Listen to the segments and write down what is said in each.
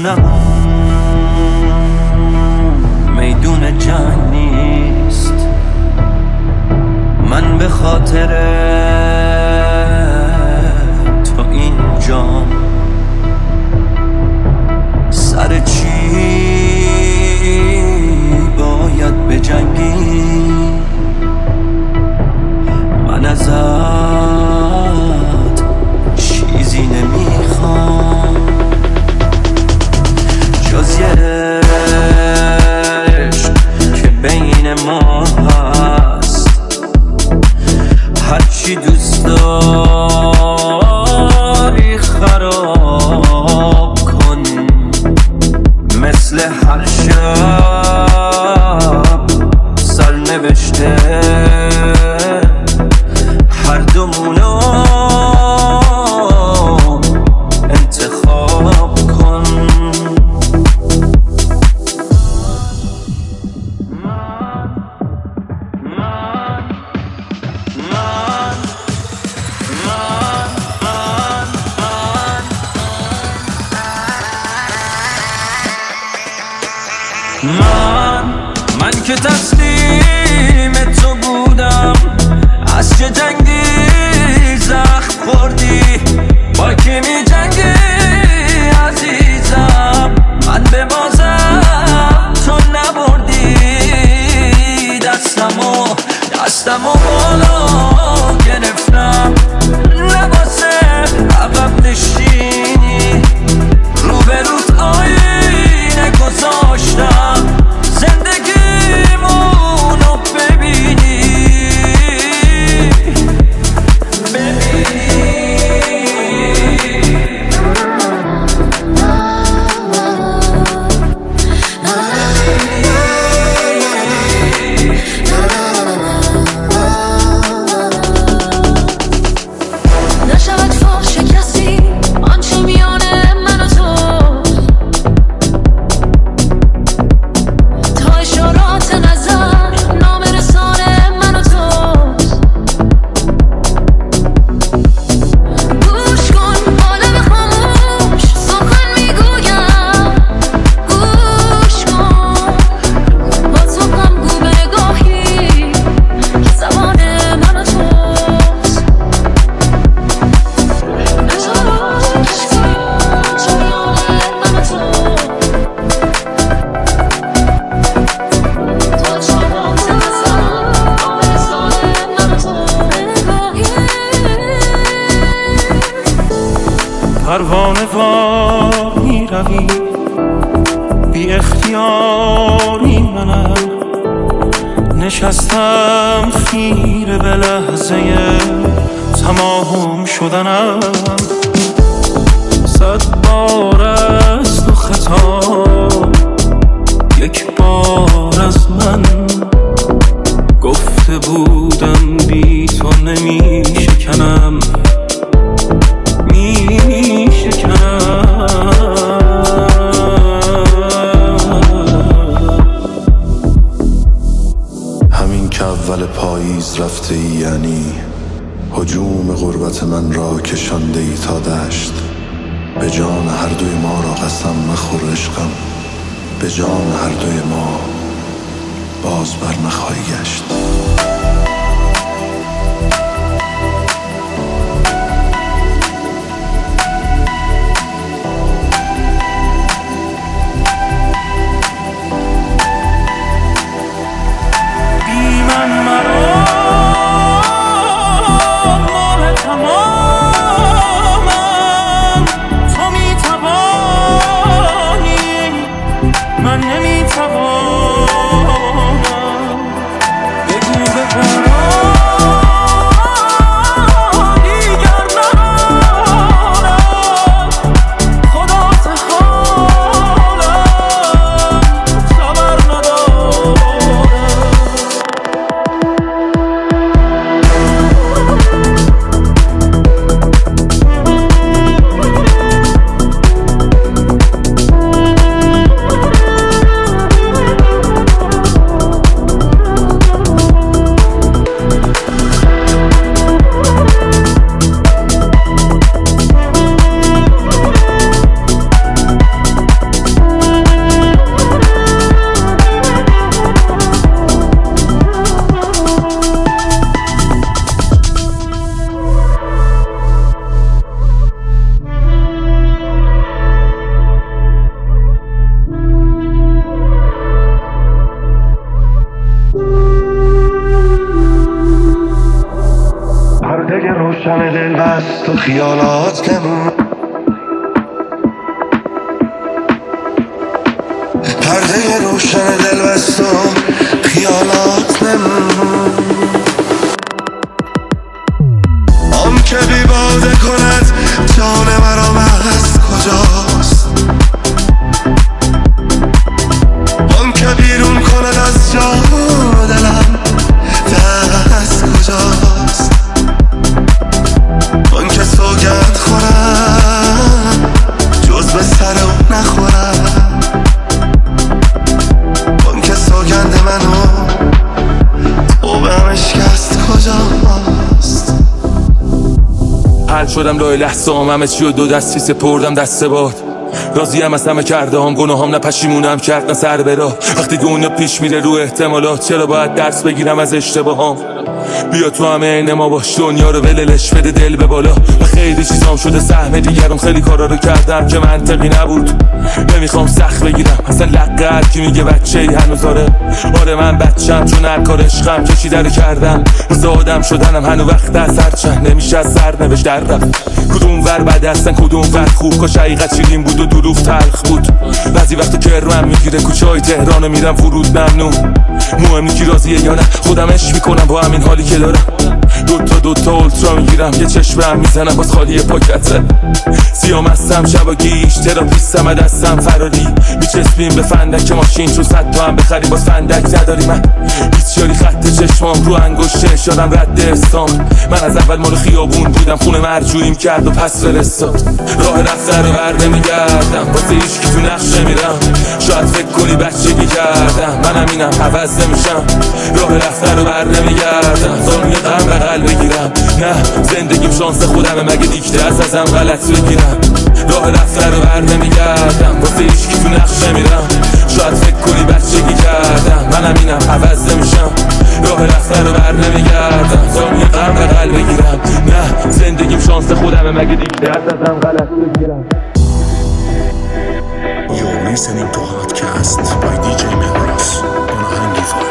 خونم میدون جنگ نیست، من به خاطر تو اینجام. سر چی باید بجنگی؟ من ازت چیزی نمیخوام جز یه عشق که بین ما هست. هرچی دوست داری خراب کن، مثل هر شب سرنوشته هر دومونو انتخاب کن. من که تسلیم تو بودم، از چه جنگی زخم خوردی؟ با کی می جنگی عزیزم؟ من به بازم تو نبردی. دستمو بالا گرفتم، لباسه عقب نشینی، روبروت آینه گذاشتم زندگیمونو ببینی. نشود فاش کسی آنچه میان من و تو، تا اشارات نظر نامرسان من و تو. گوش کن عالم خاموش سخن میگویم، گوش کن با تو هم گو به نگاهی که زبان من و توست. پروانه وا می روی بی اختیاری، منم نشستم خیره به لحظه تمام شدنم. 100 بار از تو خطا، یک بار از من گفته بودم بی تو نمی شکنم. همین که اول پاییز رفته ای، یعنی هجوم غربت من را کشانده ای تا دشت. به جان هر دوی ما را قسم مخور عشقم، به جان هر دوی ما باز بر نخواهی گشت. من نمیتوانم بگو بپرم شکست و خیالات نمون، پرده روشن دل بست و خیالات نمون. آن که بی باده کند جان مرا مست کجاست، آن که بیرون کند از جان و دلم دست کجاست، آن که سوگند خورم جز به سر او نخورم، آن که سوگند منو توبم اشکست کجاست. حل شدم لای لحظه همه چی و دو دستی سپردم دست باد، راضیم از همه کرده هم گناهام، نه پشیمونم کرد نه سر برا. وقتی دنیا پیش میره رو احتمالات، چرا باید درس بگیرم از اشتباهام؟ بیا تو همه این ما باش، دنیا رو وللش بده دل به بالا. و خیلی چیزام شده سهم دیگرم، خیلی کارا رو کردم که منطقی نبود. نمیخوام سخت بگیرم اصلا لقه هر کی میگه بچه ای هنوز آره من بچم، چون هر کار عشقم کشیده رو کردم. روز آدم شدنم هنو وقت از هر چند نمیشه از سرنوشت در رفت. کدوم ور بده هستن کدوم ور خوب، کاش حقیقت شیرین بود و دروغ تلخ بود. بعضی وقت کرمم میگیره کوچه های تهرانو میرم فرود ممنون. مهم نیکی راضیه یا نه، خودم عشق میکنم با همین حالی که دارم. دوتا اولترا میگیرم یه چشمم میزنم باز خالی پاکته. سیام هستم شبا گیش تراپیستم دستم فراری، میچسبیم به فندک ماشین چون 100 تا هم بخری باز فندک نداری. من بیسیاری خط چشمام رو انگشت شدم رد استان. من از اول مال خیابون بودم، خونه مرجوعیم کرد و پس فرستاد. راه رفته رو بر نمیگردم، واسه هیچ کی تو نقشه میرم. شاید فکر کنی بچگی کردم، من همینم عوض نمیشم. راه رفته رو بر نمیگردم، ظلمی غم بغل بگیرم. نه زندگیم شانس خودمه، مگه دیکته ازم غلط بگیرم. راه رفته رو بر نمیگردم، واسه هیچ کی تو نقشه میرم. شاید فکر کنی بچگی کردم، من همینم عوض نمیشم. راه رفته رو بر نمیگردم، ظلمی غم بغل بگیرم. نه زندگیم شانس خودمه، مگه دیکته ازم غلط بگیرم. You're listening to Hotcast by DJ Melrose on Hangify.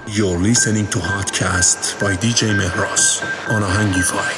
You're listening to Hotcast by DJ Mehras on Ahangify.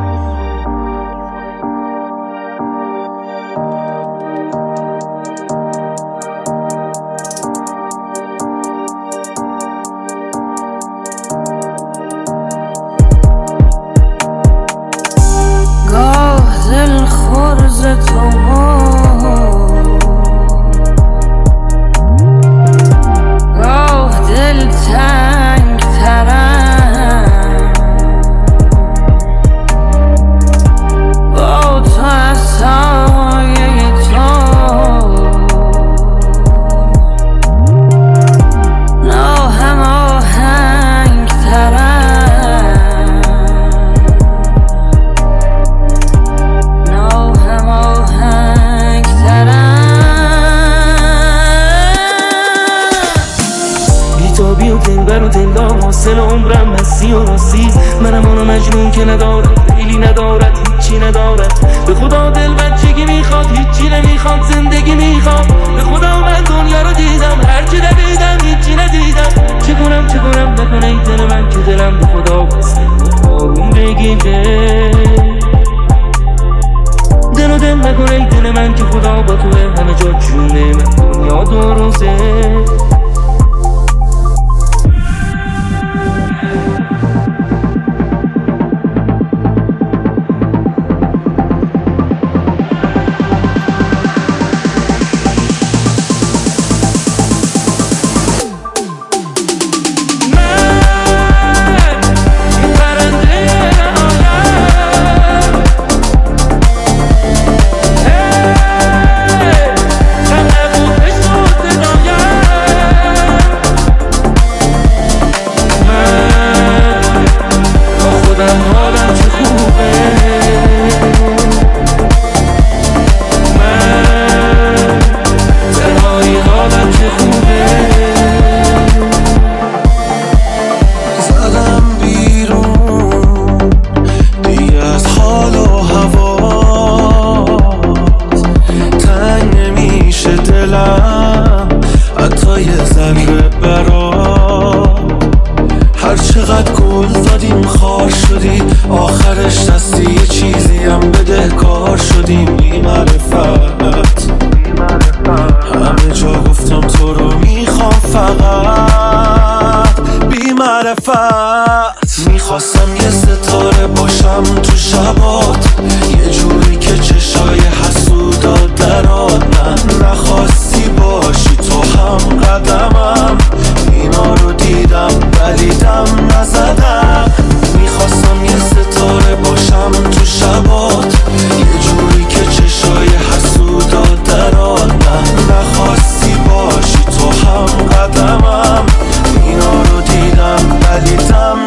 منم اونو مجنون که ندارد لیلی ندارد هیچی ندارد به خدا دل بچگی میخواد هیچی نمیخواد زندگی میخواد به خدا من دنیا رو دیدم هرچی ندیدم هیچی ندیدم چه کنم نکنه ای دل من که دلم به خدا بسته آروم بگیره دل نکنه ای دل من که خدا با توه همه جا جونه من دنیا درسته میخواستم یه ستاره باشم تو شبات یه جوری که چشای حسودات درات من نخواستی باشی تو هم قدمم اینا رو دیدم ولی دم نزدم میخواستم یه ستاره باشم تو شبات یه جوری که چشای حسودات درات من نخواستی باشی تو هم قدمم اینا رو دیدم ولی دم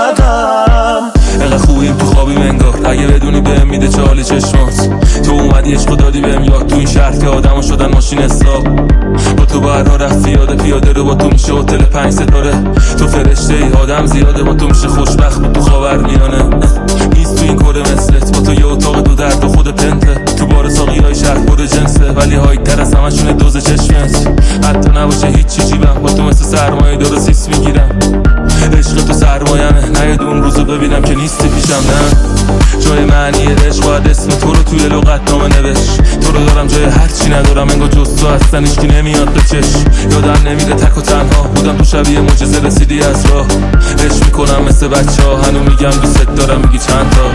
نزدم اقا خوبیم تو خوابیم انگار اگه بدونی بهم میده چالی چشمات تو اومدی عشقو دادی بهم یاد تو این شهر که آدمو شدن ماشین حساب با تو برها رفتی یاد پیاده رو با تو میشه هتل 5 ستاره تو فرشته ای آدم زیاده با تو میشه خوشبخت با تو خاورمیانه نیست تو این کره مثلت با تو یه اتاق دو درد و خود پنته تو بار ساقی های شهر پر جنسه ولی های تر از همشونه دوز چشمت حتی نباشه هیچی جیبم با تو مثل سرمایه دارو سیس میگیرم عشق تو سرمایمه نه اون روزو ببینم که نیستی پیشم نه جای معنی عشق باید اسم تو رو توی لغت نامه نوشت تو رو دارم جای هرچی ندارم انگار جز تو هستن هیچکی نمیاد به چشم یادم نمیره تک و تنها بودم تو شبیه معجزه رسیدی از راه عشق میکنم مثل بچه ها هنو میگم دوست دارم میگی چند تا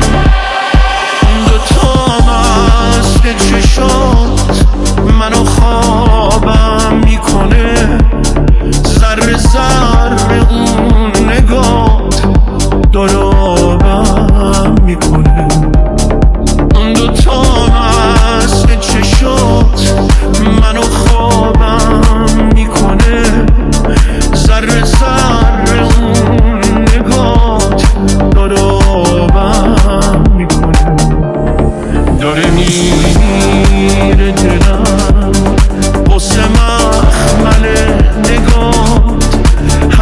دوتا مست چشات منو خوابم میکنه ذره ذره اون نگات دارابم میکنه دوتا مست چشات منو خوابم میکنه ذره ذره اون نگات دارابم میکنه داره میره دلم واسه مخمل نگات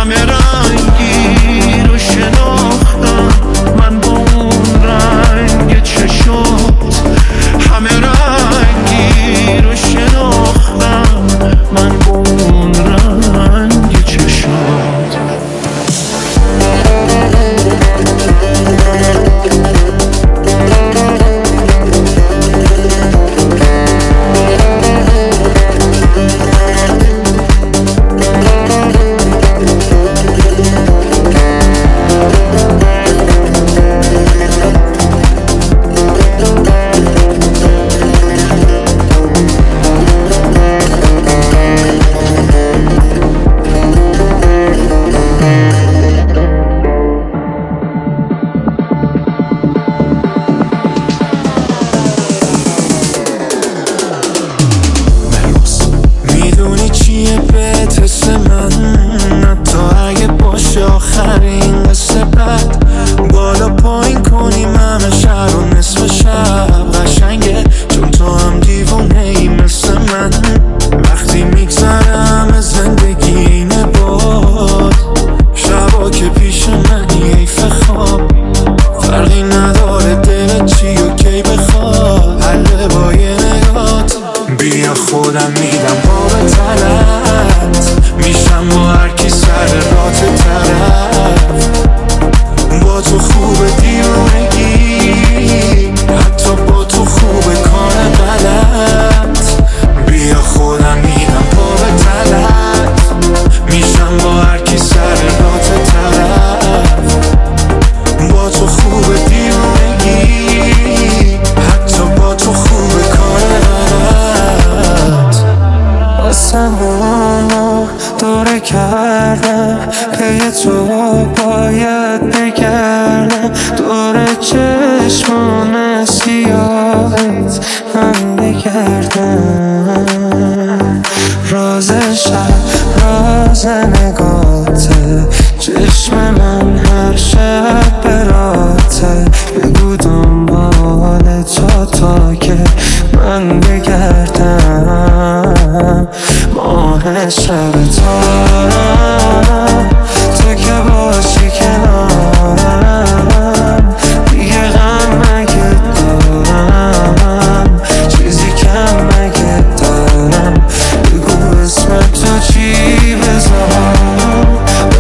بگردم پی تو باید بگردم دور چشمان سیاهت من بگردم راز شب راز نگاته چشم من هر شب براته بگو دنبال تا که من بگردم ماه شب تارم تو که باشی کنارم دیگه غم مگه دارم چیزی کم مگه دارم بگو اسم تو چی بذارم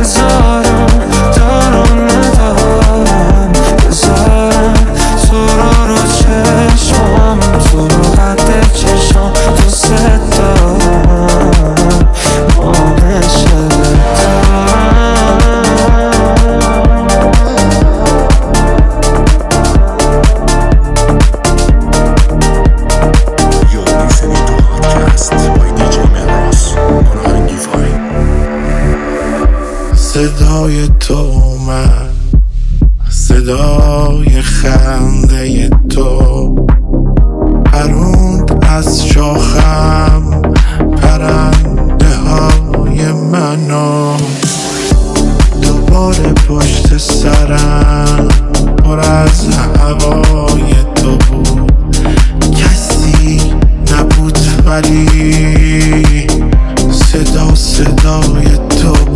دارم ندارم بذارم تو رو چشمم تو رو قد چشم دوست دارم ماه شب صدای تو من صدای خنده تو پروند از شاخم پرنده های منو دوباره پشت سرم پر از هوای تو بود کسی نبود ولی صدای تو